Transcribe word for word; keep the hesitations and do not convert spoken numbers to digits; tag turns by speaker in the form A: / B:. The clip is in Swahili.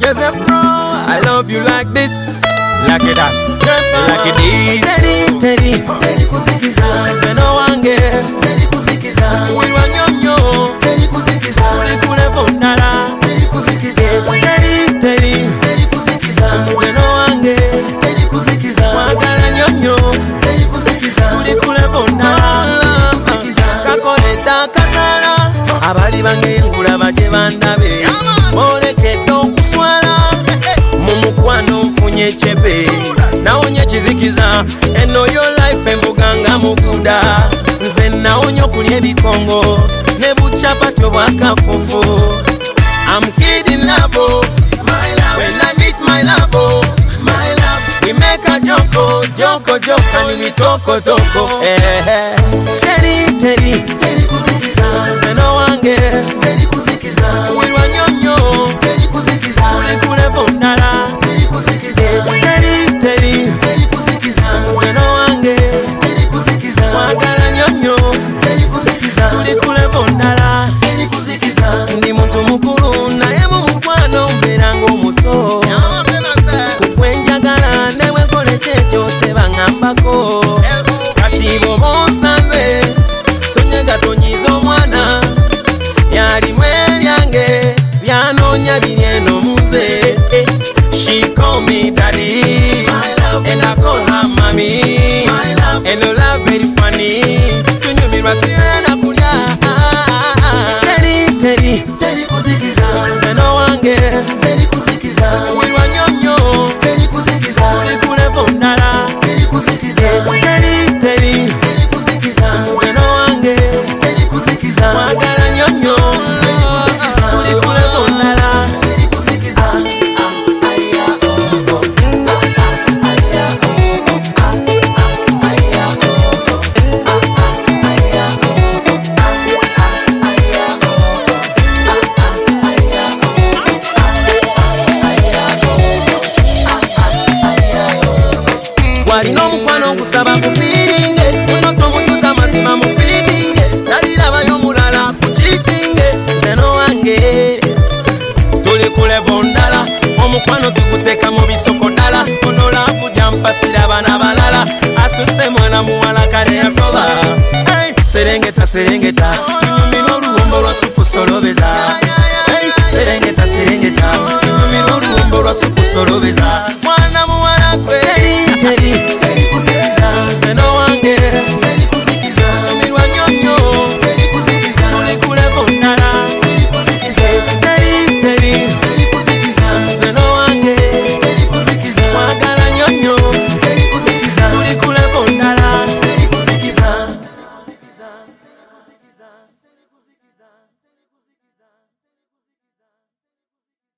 A: There's a pro, I love you like this, like it that, like it is. Teddy, Teddy, Teddy kusikiza. Zeno wange, Teddy kusikiza. Uiwa nyonyo, Teddy kusikiza. Kule kule bondala, Teddy kusikiza. Teddy, Teddy, Teddy kusikiza. Zeno wange, Teddy kusikiza. Wagala nyonyo, Teddy kusikiza. Kule kule bondala, kusikiza. Kakoleda katala, abali bange ngula baje bandabe. Molekedo kuswala, mumukwano mfunye chebe. Naonye chizikiza, eno your life emvuganga muguda. Nze naonyo kulye bikongo, nebucha patyo bakafufu. I'm kidding love, my love. When I meet my love, my love. We make a joko, joko, joko, and we toko, toko. Eh, Teddy, Teddy, Teddy kusikiza. Zeno wange, Teddy kusikiza. We wanyonyo, Teddy kusikiza. Kule kule bondala, Teddy kusikiza. Teddy, Teddy, Teddy kusikiza. Zeno wange, Teddy kusikiza. Wagala nyonyo, Teddy kusikiza. Kule kule bondala, Teddy kusikiza. Ndi muntu mukuru, naye mu mukwano mberango muto. Kukwenjagala, newe nkole checho tebangambako. Kati bo bonsanze, tonyega tonyizo mwana. Yalimwe lyange, byanonya binyeno muze. She call me daddy, and I call her mommy, and I love very funny. Tunyumi rasiwe na kulia. Teddy, Teddy, Teddy kusikiza. Zeno wange, Teddy kusikiza. Uiwa nyonyo, Teddy kusikiza. Kule kule bondala, Teddy kusikiza. Teddy, Teddy, Teddy kusikiza. Zeno wange, Teddy kusikiza. Wagala nyonyo, Teddy kusikiza. Kule kule bondala, Teddy kusikiza. Walino mukwano kusaba kufiringe, munoto mutuza mazima mufiringe. Dalira bayo mulala kuchitinge, zeno wange. Tuli kule bondala, omukwano tukuteka mu bisoko dala. Konola kuja mpasira bana balala, asuse mwana muwala kale yasoba. Hey, serengeta serengeta, tunyumira oluwombo lwa supu solobeza.